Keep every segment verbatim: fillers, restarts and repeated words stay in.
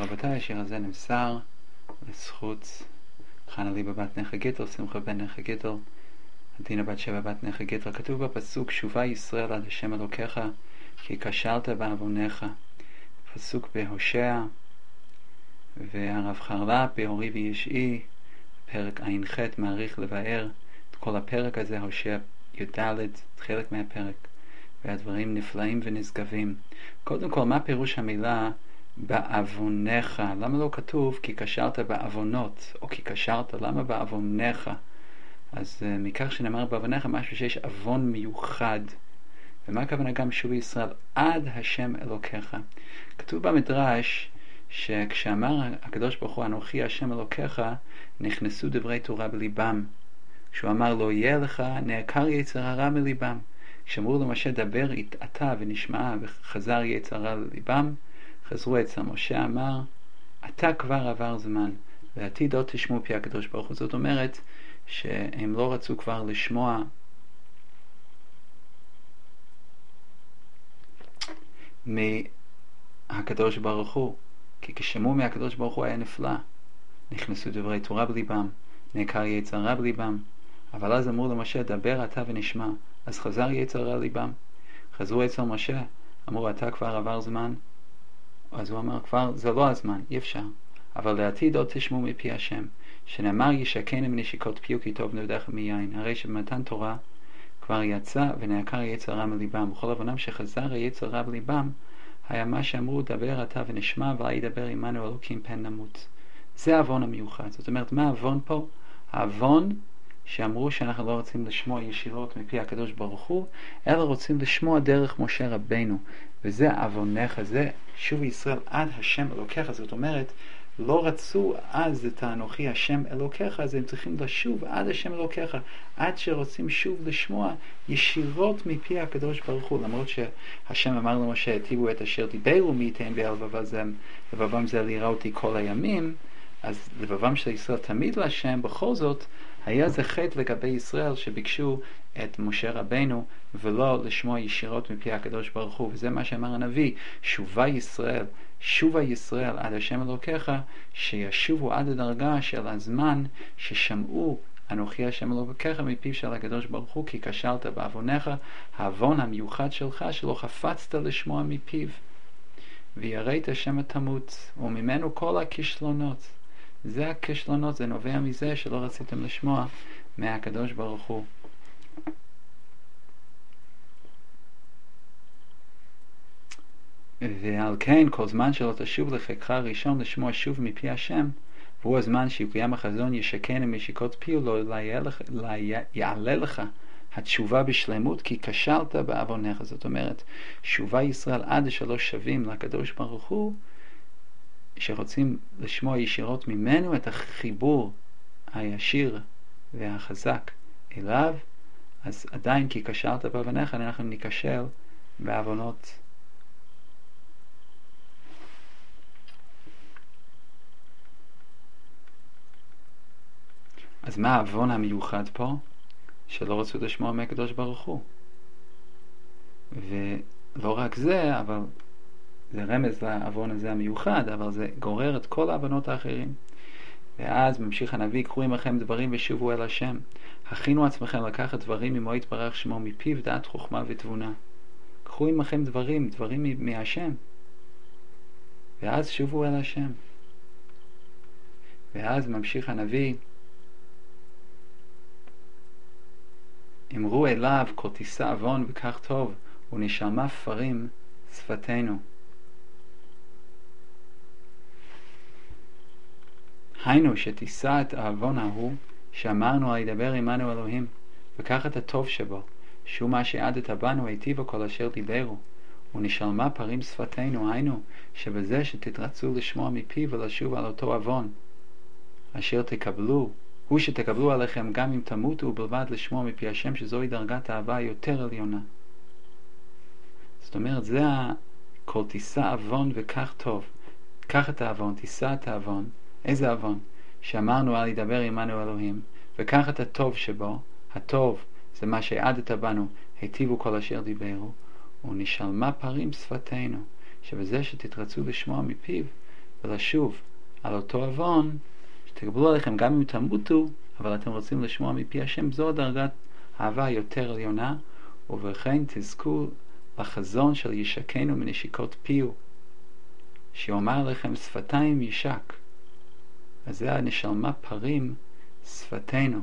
רבותיי, השיר הזה נמסר לזכות חנה ליבה בת נכה גיטל, שמחה בן נכה גיטל, עדינה בת שבע בת נכה גיטל. כתוב בפסוק, שובה ישראל עד השם אלוקיך, כי כשלת בעוונך. פסוק בהושע, והרב חרל"פ בהורי וישעי, פרק ע"ח, מעריך לבאר את כל הפרק הזה, הושע י"ד, חלק מהפרק, והדברים נפלאים ונשגבים. קודם כל, מה פירוש המילה בעוונך? למה לא כתוב כי כשלת בעוונות, או כי כשלת? למה בעוונך? אז uh, מכך שנאמר בעוונך, משהו שיש עוון מיוחד. ומה הכוונה גם שובי ישראל עד השם אלוקיך? כתוב במדרש שכשאמר הקדוש ברוך הוא אנוכי השם אלוקיך, נכנסו דברי תורה בליבם. כשהוא אמר לא יהיה לך נעקר יצר הרע מליבם. כשאמרו למשה דבר אתה ונשמעה, וחזר יצר הרע לליבם, חזרו אצל משה, אמר אתה כבר עבר זמן ועתיד עוד תשמעו פי הקדוש ברוך הוא. זאת אומרת שהם לא רצו כבר לשמוע מהקדוש ברוך הוא, כי כשמעו מהקדוש ברוך הוא היה נפלא. נכנסו דברי תורה בליבם, נעקר יצר הרע בליבם. אבל אז אמרו למשה דבר אתה ונשמע, אז חזר יצר הרע לליבם. חזרו אצל משה, אמרו אתה כבר עבר זמן, אז הוא אמר כבר זה לא הזמן, אי אפשר. אבל לעתיד עוד תשמעו מפי השם, שנאמר ישקנו מנשיקות פיו כי טוב נודך מיין. הרי שבמתן תורה כבר יצא ונעקר יצר הרע מליבם. בכל אבונם שחזר היצר הרע בליבם, היה מה שאמרו דבר אתה ונשמע, ואל ידבר עמנו אלוקים פן נמות. זה העוון המיוחד. זאת אומרת, מה העוון פה? העוון שאמרו שאנחנו לא רוצים לשמוע ישירות מפי הקדוש ברוך הוא, אלא רוצים לשמוע דרך משה רבנו. וזה עוונך, זה שוב ישראל עד השם אלוקיך. זאת אומרת, לא רצו אז את האנוכי השם אלוקיך, אז הם צריכים לשוב עד השם אלוקיך, עד שרוצים שוב לשמוע ישירות מפי הקדוש ברוך הוא. למרות שהשם אמר למשה, היטיבו את אשר דיברו מי ייתן בלבבם זה ליראה אותי כל הימים, אז לבבם של ישראל תמיד להשם. בכל זאת היה זה חטא לגבי ישראל שביקשו את משה רבנו ולא לשמוע ישירות מפי הקדוש ברוך הוא. וזה מה שאמר הנביא, שובה ישראל, שובה ישראל עד השם אלוקיך, שישובו עד הדרגה של הזמן ששמעו אנוכי השם אלוקיך מפיו של הקדוש ברוך הוא, כי כשלת בעוונך, העוון המיוחד שלך שלא חפצת לשמוע מפיו. ויראת השם תמות, וממנו כל הכישלונות. זה הכישלונות, זה נובע מזה שלא רציתם לשמוע מהקדוש ברוך הוא. ועל כן כל זמן שלא תשוב לחיקך הראשון לשמוע שוב מפי השם, והוא הזמן שיקוים החזון ישקן משיקות פיו, לא יעלה לך התשובה בשלמות, כי כשלת בעוונך. זאת אומרת, שובה ישראל עד שלא שווים לקדוש ברוך הוא, שרוצים לשמוע ישירות ממנו את החיבור הישיר והחזק אליו, אז עדיין כי כשלת בעוונך, אנחנו ניכשל בעוונות. אז מה העוון המיוחד פה? שלא רצו לשמוע מהקדוש ברוך הוא. ולא רק זה, אבל זה רמז לעוון הזה המיוחד, אבל זה גורר את כל העוונות האחרים. ואז ממשיך הנביא, קחו עמכם דברים ושובו אל השם. הכינו עצמכם לקחת דברים ממו יתברך שמו מפיו, דעת חוכמה ותבונה. קחו עמכם דברים, דברים מהשם. ואז שובו אל השם. ואז ממשיך הנביא, אמרו אליו כה תישא עוון וכך טוב, ונשמה פרים שפתנו. היינו שתישא את העוון ההוא שאמרנו הידבר עמנו אלוהים, וכך את הטוב שבו, שהוא מה שעדת בנו היטיבו כל אשר דיברו, ונשלמה פרים שפתנו. היינו שבזה שתתרצו לשמוע מפיו ולשוב על אותו עוון אשר תקבלו, הוא שתקבלו עליכם גם אם תמותו, ובלבד לשמוע מפי השם, שזוהי דרגת האהבה יותר עליונה. זאת אומרת, זה כל תישא עוון וכך טוב. קח את העוון, תישא את העוון. איזה עוון? שאמרנו על ידבר עמנו אלוהים, וקח את הטוב שבו. הטוב זה מה שעדת בנו, היטיבו כל אשר דיברו, ונשלמה פרים שפתנו, שבזה שתתרצו לשמוע מפיו ולשוב על אותו עוון, שתקבלו עליכם גם אם תמותו, אבל אתם רוצים לשמוע מפי השם, זו דרגת אהבה יותר עליונה, ובכן תזכו לחזון של ישקנו מנשיקות פיו, שיאמר לכם שפתיים ישק. אז זה הנשלמה פרים שפתנו.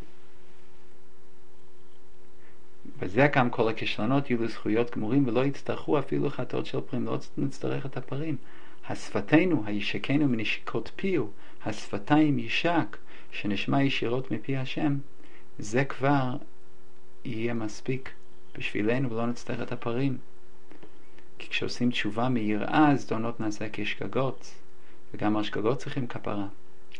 וזה גם כל הכישלונות יהיו לזכויות גמורים, ולא יצטרכו אפילו חטאות של פרים, לא נצטרך את הפרים. השפתנו, הישקנו מנשיקות פיו, השפתיים ישק, שנשמע ישירות מפי השם, זה כבר יהיה מספיק בשבילנו, ולא נצטרך את הפרים. כי כשעושים תשובה מיראה, זדונות נעשה כשגגות, וגם השגגות צריכים כפרה.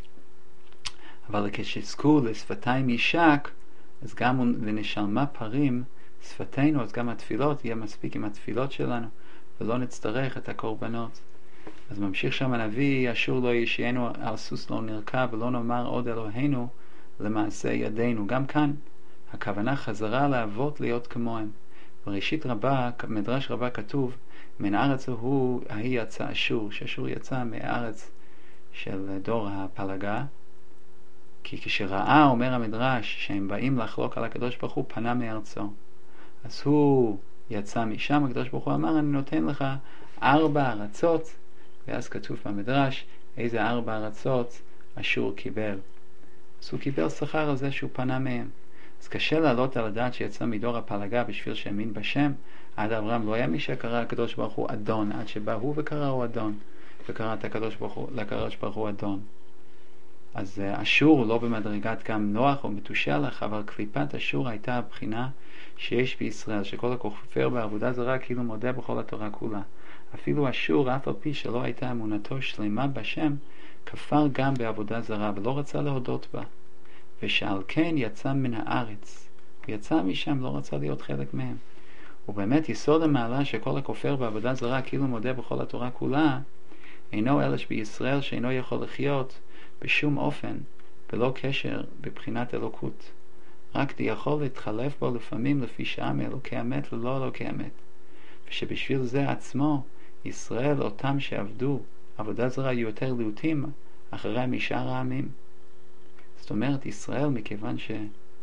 אבל כשזכו לשפתיים ישק, אז גם לנשלמה פרים שפתנו, אז גם התפילות יהיה מספיק עם התפילות שלנו, ולא נצטרך את הקורבנות. אז ממשיך שם הנביא, אשור לא ישיינו, על סוס לא נרכב, ולא נאמר עוד אלוהינו למעשה ידינו. גם כאן הכוונה חזרה לאבות להיות כמוהם. בראשית רבה, מדרש רבה כתוב, מן הארץ הוא, ההיא יצא אשור, שאשור יצא מהארץ של דור הפלגה, כי כשראה, אומר המדרש, שהם באים לחלוק על הקדוש ברוך הוא, פנה מארצו. אז הוא יצא משם, הקדוש ברוך הוא אמר, אני נותן לך ארבע ארצות, ואז כתוב במדרש, איזה ארבע ארצות אשור קיבל. אז הוא קיבל שכר על זה שהוא פנה מהם. אז קשה לעלות על הדעת שיצא מדור הפלגה בשביל שהאמין בשם. עד אברהם לא היה מי שקרא הקדוש ברוך הוא אדון, עד שבא הוא וקראו אדון, וקרא את הקדוש ברוך הוא, לקדוש ברוך הוא אדון. אז אשור לא במדרגת גם נוח או מתושלח, אבל קליפת אשור הייתה הבחינה שיש בישראל, שכל הכופר בעבודה זרה כאילו מודה בכל התורה כולה. אפילו אשור, אף על פי שלא הייתה אמונתו שלמה בשם, כפר גם בעבודה זרה ולא רצה להודות בה, ושעל כן יצא מן הארץ. הוא יצא משם, לא רצה להיות חלק מהם. ובאמת יסוד המעלה שכל הכופר בעבודה זרה כאילו מודה בכל התורה כולה, אינו אלא שבישראל שאינו יכול לחיות בשום אופן, בלא קשר בבחינת אלוקות. רק די יכול להתחלף בו לפעמים לפי שעה מאלוקי אמת ללא אלוקי אמת. ושבשביל זה עצמו, ישראל אותם שעבדו עבודה זרה יהיו יותר להוטים אחרי משאר העמים. זאת אומרת, ישראל, מכיוון ש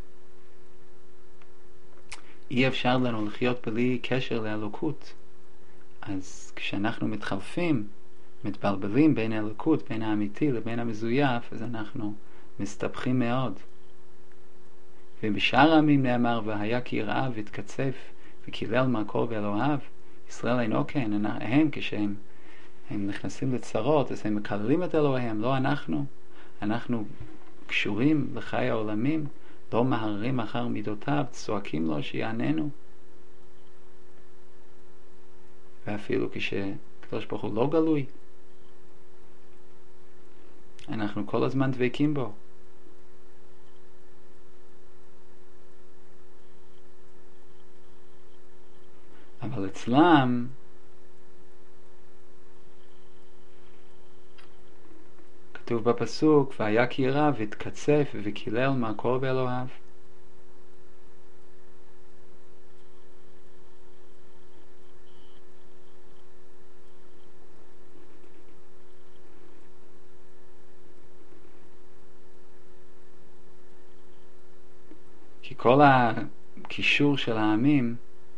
אי אפשר לנו לחיות בלי קשר לאלוקות, אז כשאנחנו מתחלפים, מתבלבלים בין האלוקות, בין האמיתי לבין המזויף, אז אנחנו מסתבכים מאוד. ובשאר העמים נאמר, והיה כי יראה והתקצף וקילל מהכל ואלוהיו. ישראל אינו כן, הם כשהם הם נכנסים לצרות, אז הם מקללים את אלוהיהם, לא אנחנו. אנחנו קשורים לחיי העולמים, לא מהררים אחר מידותיו, צועקים לו שיעננו. ואפילו כשקדוש ברוך הוא לא גלוי, אנחנו כל הזמן דבקים בו. אבל אצלם כתוב בפסוק, והיה כי ירא והתקצף וקילל מהכל ואלוהיו. כי כל הקישור של העמים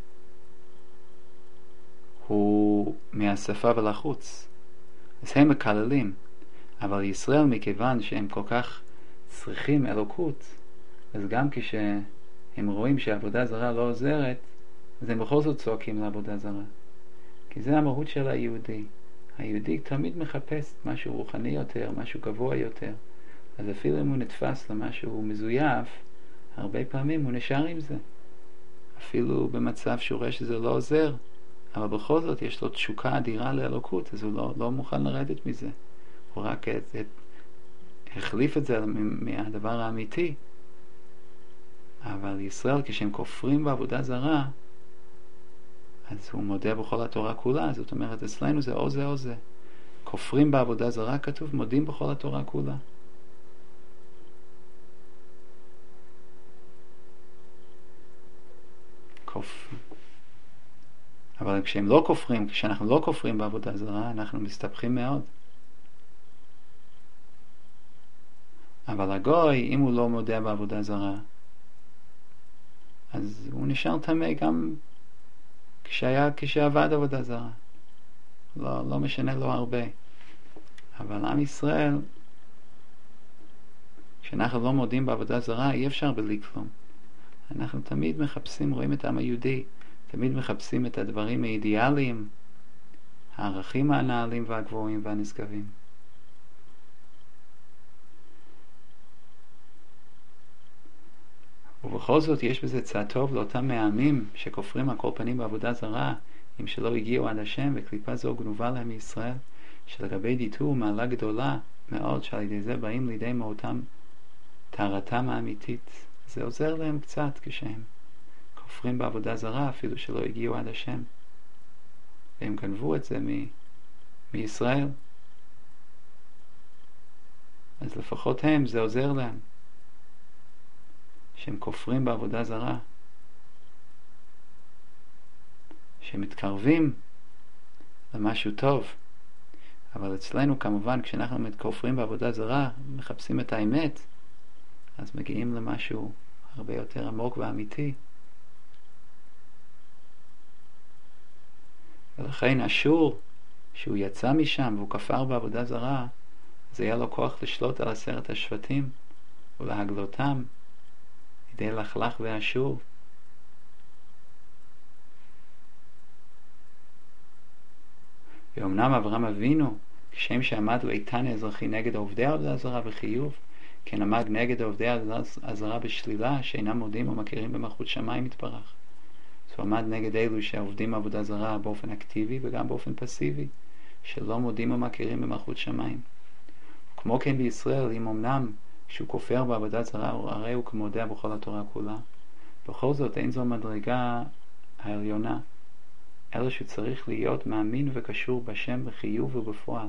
הוא מהשפה ולחוץ, אז הם מקללים. אבל ישראל, מכיוון שהם כל כך צריכים אלוקות, אז גם כשהם רואים שעבודה זרה לא עוזרת, אז הם בכל זאת צועקים לעבודה זרה. כי זה המהות של היהודי. היהודי תמיד מחפש משהו רוחני יותר, משהו גבוה יותר. אז אפילו אם הוא נתפס למשהו מזויף, הרבה פעמים הוא נשאר עם זה. אפילו במצב שהוא רואה שזה לא עוזר, אבל בכל זאת יש לו תשוקה אדירה לאלוקות, אז הוא לא, לא מוכן לרדת מזה. הוא רק את, את, החליף את זה מהדבר האמיתי. אבל ישראל, כשהם כופרים בעבודה זרה, אז הוא מודה בכל התורה כולה. זאת אומרת, אצלנו זה או זה או זה. כופרים בעבודה זרה, כתוב, מודים בכל התורה כולה. כופ... אבל כשהם לא כופרים, כשאנחנו לא כופרים בעבודה זרה, אנחנו מסתבכים מאוד. אבל הגוי, אם הוא לא מודה בעבודה זרה, אז הוא נשאר טמא גם כשהיה, כשעבד עבודה זרה. לא, לא משנה לו הרבה. אבל עם ישראל, כשאנחנו לא מודים בעבודה זרה, אי אפשר בלי כלום. אנחנו תמיד מחפשים, רואים את העם היהודי, תמיד מחפשים את הדברים האידיאליים, הערכים הנעלים והגבוהים והנשגבים. ובכל זאת יש בזה צד טוב לאותם מהעמים שכופרים על כל פנים בעבודה זרה, אם שלא הגיעו עד השם, וקליפה זו גנובה להם מישראל, שלגבי דיטור מעלה גדולה מאוד, שעל ידי זה באים לידי מהותם טהרתם האמיתית. זה עוזר להם קצת כשהם כופרים בעבודה זרה, אפילו שלא הגיעו עד השם, והם גנבו את זה מ- מישראל. אז לפחות הם, זה עוזר להם שהם כופרים בעבודה זרה, שהם מתקרבים למשהו טוב. אבל אצלנו כמובן, כשאנחנו כופרים בעבודה זרה, מחפשים את האמת, אז מגיעים למשהו הרבה יותר עמוק ואמיתי. ולכן אשור, שהוא יצא משם והוא כפר בעבודה זרה, אז היה לו כוח לשלוט על עשרת השבטים ולהגלותם ידי לחלך ואשור. ואומנם אברהם אבינו, כשם שעמד לו איתן האזרחי נגד עובדי העבודה זרה בחיוב, כן עמד נגד עובדי הזרה בשלילה, שאינם מודים או מכירים במלכות שמיים יתברך. אז הוא עמד נגד אלו שעובדים עבודה זרה באופן אקטיבי וגם באופן פסיבי, שלא מודים או מכירים במלכות שמיים. כמו כן בישראל, אם אמנם כשהוא כופר בעבודה זרה, הרי הוא כמודה בכל התורה כולה, בכל זאת אין זו מדרגה העליונה, אלא שצריך להיות מאמין וקשור בשם בחיוב ובפועל,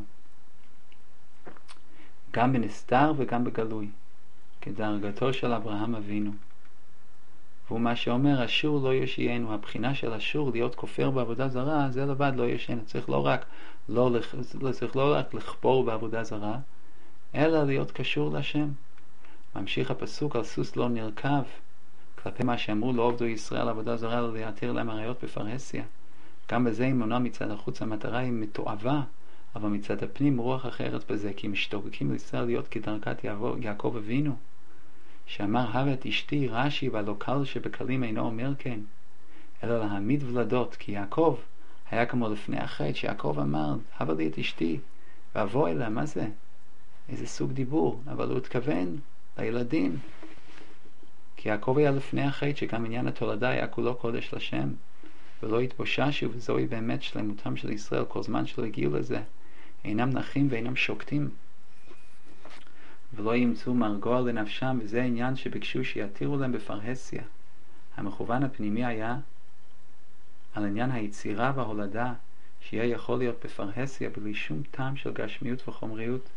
גם בנסתר וגם בגלוי, כדרגתו של אברהם אבינו. והוא מה שאומר, אשור לא ישיינו. הבחינה של אשור להיות כופר בעבודה זרה, זה לבד לא ישיינו. צריך לא רק לא, צריך לא רק לכפור בעבודה זרה, אלא להיות קשור לשם. ממשיך הפסוק, על סוס לא נרכב, כלפי מה שאמרו לא עובדו ישראל עבודה זרה, לא להתיר להם עריות בפרהסיה. גם בזה אמונה מצד החוץ, המטרה היא מתועבה, אבל מצד הפנים רוח אחרת בזה, כי משתוקקים לישראל להיות כדרכת יעקב אבינו, שאמר הווה את אשתי רש"י, והלא קל שבקלים אינו אומר כן, אלא להעמיד ולדות, כי יעקב היה כמו לפני החטא, שיעקב אמר הווה לי את אשתי ואבוא אליה. מה זה? איזה סוג דיבור? אבל הוא התכוון לילדים, כי יעקב היה לפני החטא, שגם עניין התולדה היה כולו קודש לשם, ולא התבוששו, וזוהי באמת שלמותם של ישראל. כל זמן שלא הגיעו לזה, אינם נחים ואינם שוקטים, ולא ימצאו מרגוע לנפשם, וזה העניין שביקשו שיתירו להם בפרהסיה. המכוון הפנימי היה על עניין היצירה וההולדה, שיהיה יכול להיות בפרהסיה בלי שום טעם של גשמיות וחומריות.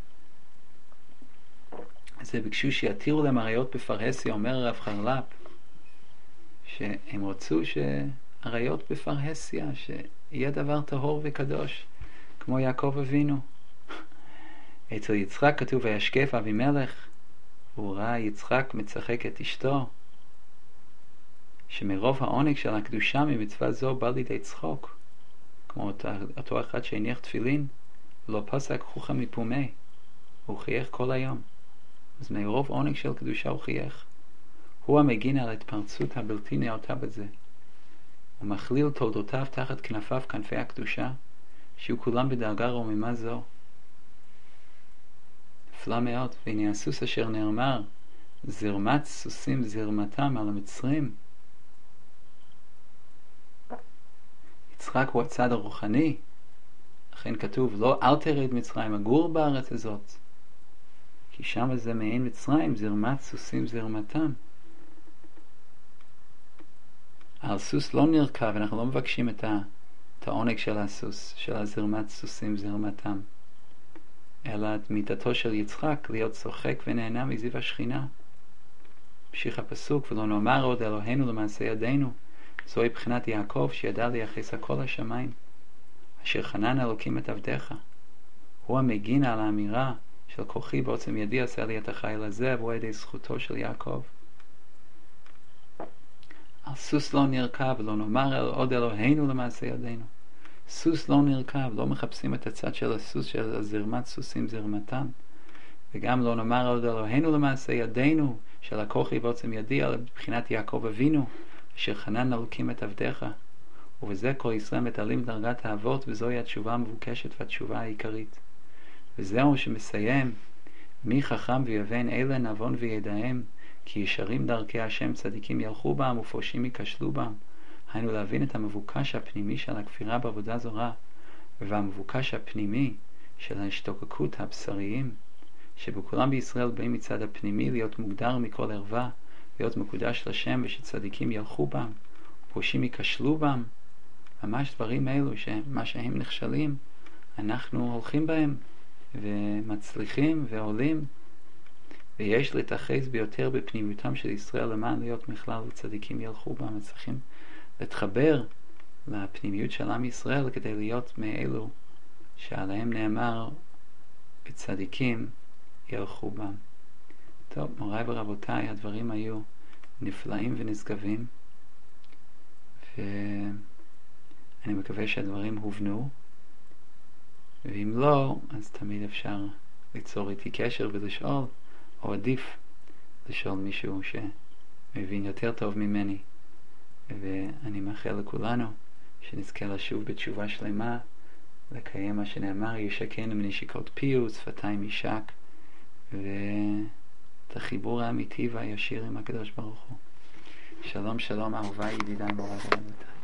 אז זה ביקשו שיתירו להם עריות בפרהסיה. אומר הרב חרל"פ שהם רצו שעריות בפרהסיה, שיהיה דבר טהור וקדוש כמו יעקב אבינו. אצל יצחק כתוב וישקף אבימלך, והוא ראה יצחק מצחק את אשתו, שמרוב העונג של הקדושה ממצווה זו בא לידי צחוק, כמו אותו, אותו אחד שהניח תפילין ולא פסק חוכה מפומי, הוא חייך כל היום. אז מרוב עונג של קדושה הוא חייך. הוא המגין על התפרצות הבלתי נאותה בזה. הוא מכליל תולדותיו תחת כנפיו כנפי הקדושה, שיהיו כולם בדרגה רוממה זו. נפלא מאוד. והנה הסוס אשר נאמר זרמת סוסים זרמתם על המצרים. יצחק הוא הצד הרוחני, לכן כתוב לא אל תרד מצרים, הגור בארץ הזאת, כי שם זה מעין מצרים, זרמת סוסים זרמתם. על סוס לא נרכב, אנחנו לא מבקשים את, ה, את העונג של הסוס, של הזרמת סוסים זרמתם, אלא את מיתתו של יצחק להיות צוחק ונהנה מזיו השכינה. המשיך הפסוק, ולא נאמר עוד אלוהינו למעשה ידינו, זוהי בחינת יעקב שידע לייחס הכל השמיים, אשר חנן אלוקים את עבדיך. הוא המגין על האמירה של כוחי ועוצם ידי עשה לי את החיל הזה, והוא ידי זכותו של יעקב. על סוס לא נרכב, לא נאמר עוד אלוהינו למעשה ידינו. סוס לא נרכב, לא מחפשים את הצד של הסוס, של זרמת סוסים זרמתם. וגם לא נאמר עוד אלוהינו למעשה ידינו, של הכוחי ועוצם ידי, על בחינת יעקב אבינו, אשר חנן אלוקים את עבדיך. ובזה כל ישראל מתעלים דרגת האבות, וזוהי התשובה המבוקשת והתשובה העיקרית. וזהו שמסיים, מי חכם ויבן אלה נבון וידעם, כי ישרים דרכי השם צדיקים ילכו בם ופושעים ייכשלו בם. היינו להבין את המבוקש הפנימי של הכפירה בעבודה זרה, והמבוקש הפנימי של ההשתוקקות הבשריים, שבכולם בישראל באים מצד הפנימי להיות מוגדר מכל ערווה, להיות מקודש לשם, ושצדיקים ילכו בם, ופושעים ייכשלו בם. ממש דברים אלו שמה שהם נכשלים, אנחנו הולכים בהם, ומצליחים ועולים. ויש לתחז ביותר בפנימיותם של ישראל למען להיות מכלל וצדיקים ילכו בה. מצליחים להתחבר לפנימיות של עם ישראל כדי להיות מאלו שעליהם נאמר וצדיקים ילכו בה. טוב, מוריי ורבותיי, הדברים היו נפלאים ונשגבים, ואני מקווה שהדברים הובנו, ואם לא, אז תמיד אפשר ליצור איתי קשר ולשאול, או עדיף לשאול מישהו שמבין יותר טוב ממני. ואני מאחל לכולנו שנזכה לשוב בתשובה שלמה, לקיים מה שנאמר, ישקנו מנשיקות פיו, שפתיים יישק, ואת החיבור האמיתי והישיר עם הקדוש ברוך הוא. שלום שלום אהוביי, ידידיי מוריי ורבותיי.